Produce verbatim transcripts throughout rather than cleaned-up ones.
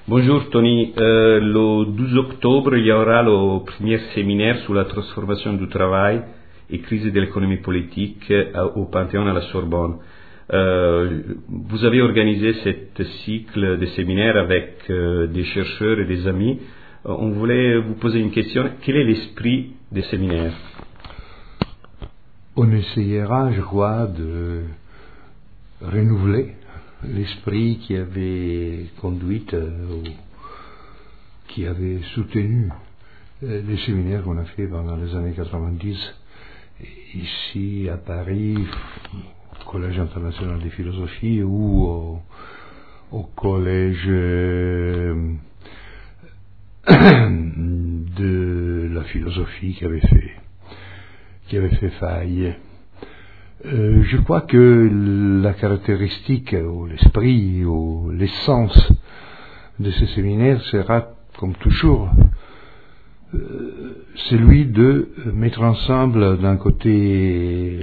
Bonjour Tony, euh, le douze octobre il y aura le premier séminaire sur la transformation du travail et crise de l'économie politique euh, au Panthéon à la Sorbonne. Euh, vous avez organisé ce cycle de séminaires avec euh, des chercheurs et des amis. Euh, on voulait vous poser une question. Quel est l'esprit des séminaires? On essayera, je crois, de renouveler l'esprit qui avait conduit, euh, qui avait soutenu euh, les séminaires qu'on a fait pendant les années quatre-vingt-dix, ici à Paris, au Collège international de philosophie ou au, au Collège euh, de la philosophie qui avait fait, qui avait fait faille. Euh, je crois que la caractéristique, ou l'esprit, ou l'essence de ce séminaire sera, comme toujours, euh, celui de mettre ensemble, d'un côté,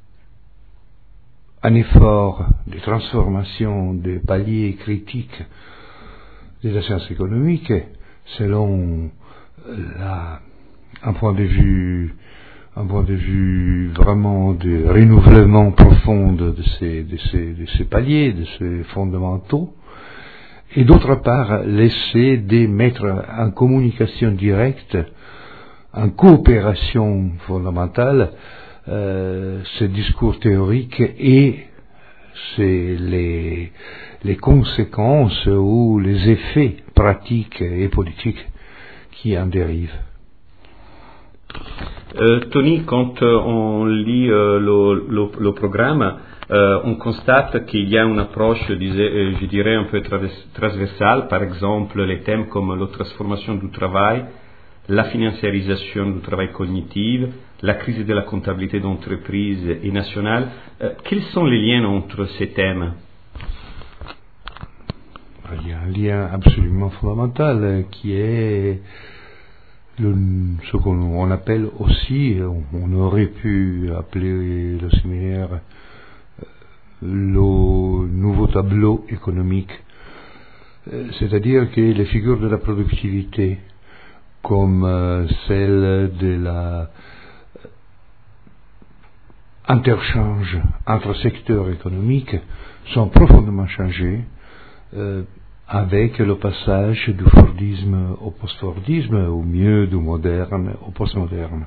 un effort de transformation des paliers critiques de la science économique, selon la, un point de vue un point de vue vraiment de renouvellement profond de ces, de ces, de ces paliers, de ces fondamentaux, et d'autre part, laisser des mettre en communication directe, en coopération fondamentale, euh, ces discours théoriques et c'est les, les conséquences ou les effets pratiques et politiques qui en dérivent. Euh, Tony, quand euh, on lit euh, le, le, le programme, euh, on constate qu'il y a une approche, disais, euh, je dirais, un peu travers- transversale, par exemple les thèmes comme la transformation du travail, la financiarisation du travail cognitif, la crise de la comptabilité d'entreprise et nationale. Euh, quels sont les liens entre ces thèmes? Il y a un lien absolument fondamental euh, qui est Le, ce qu'on on appelle aussi, on, on aurait pu appeler le séminaire euh, le nouveau tableau économique, euh, c'est-à-dire que les figures de la productivité, comme euh, celle de la euh, interchange entre secteurs économiques, sont profondément changées euh, avec le passage du Fordisme au post-Fordisme, ou mieux du moderne au postmoderne.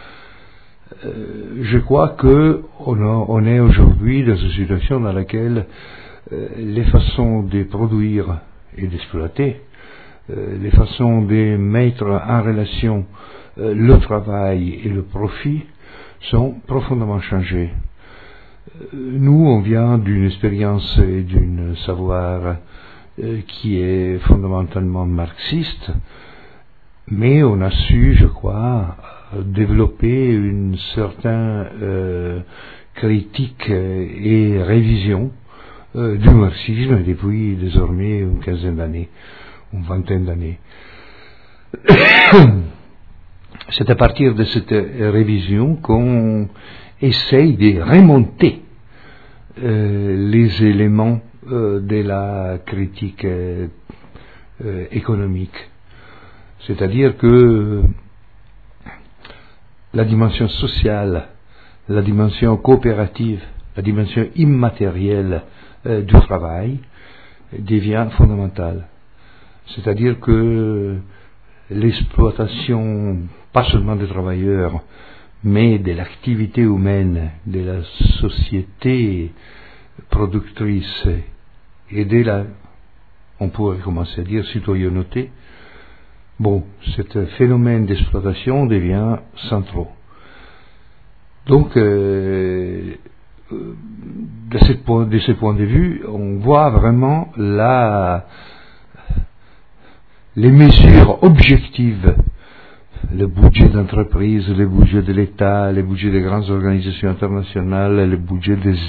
Euh, je crois que on, a, on est aujourd'hui dans une situation dans laquelle euh, les façons de produire et d'exploiter, euh, les façons de mettre en relation euh, le travail et le profit sont profondément changées. Euh, nous, on vient d'une expérience et d'un savoir qui est fondamentalement marxiste, mais on a su, je crois, développer une certaine euh, critique et révision euh, du marxisme depuis désormais une quinzaine d'années, une vingtaine d'années. C'est à partir de cette révision qu'on essaye de remonter euh, les éléments Euh, de la critique euh, euh, économique. C'est-à-dire que euh, la dimension sociale, la dimension coopérative, la dimension immatérielle euh, du travail devient fondamentale. C'est-à-dire que l'exploitation, pas seulement des travailleurs, mais de l'activité humaine, de la société productrice et de la, on pourrait commencer à dire, citoyenneté, bon, ce phénomène d'exploitation devient central. Donc, euh, de, cette point, de ce point de vue, on voit vraiment la, les mesures objectives, le budget d'entreprise, le budget de l'État, le budget des grandes organisations internationales, le budget des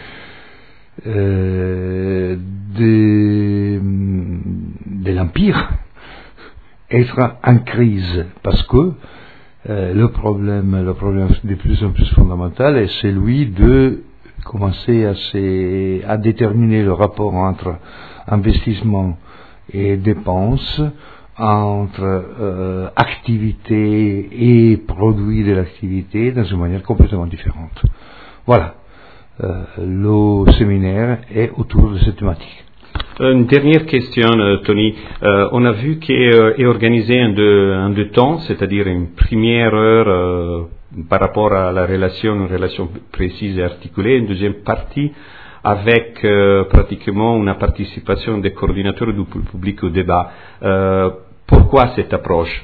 Euh, de, de l'Empire être en crise parce que euh, le problème le problème de plus en plus fondamental est celui de commencer à, se, à déterminer le rapport entre investissement et dépenses entre euh, activité et produit de l'activité dans une manière complètement différente. Voilà, euh, le séminaire est autour de cette thématique. Une dernière question, Tony. Euh, on a vu qu'est euh, organisé en deux, en deux temps, c'est-à-dire une première heure euh, par rapport à la relation, une relation précise et articulée, une deuxième partie avec euh, pratiquement une participation des coordinateurs du public au débat. Euh, pourquoi cette approche?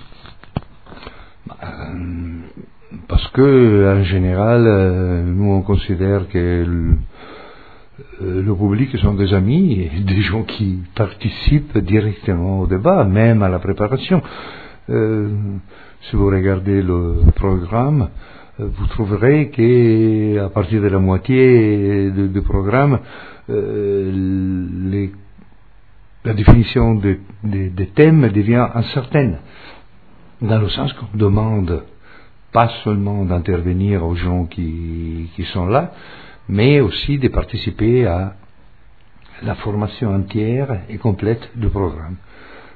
Parce que en général, euh, nous on considère que le, le public sont des amis et des gens qui participent directement au débat, même à la préparation. Euh, si vous regardez le programme, vous trouverez qu'à partir de la moitié du de programme, euh, les, la définition des de, de thèmes devient incertaine, dans le sens qu'on demande pas seulement d'intervenir aux gens qui, qui sont là, mais aussi de participer à la formation entière et complète du programme.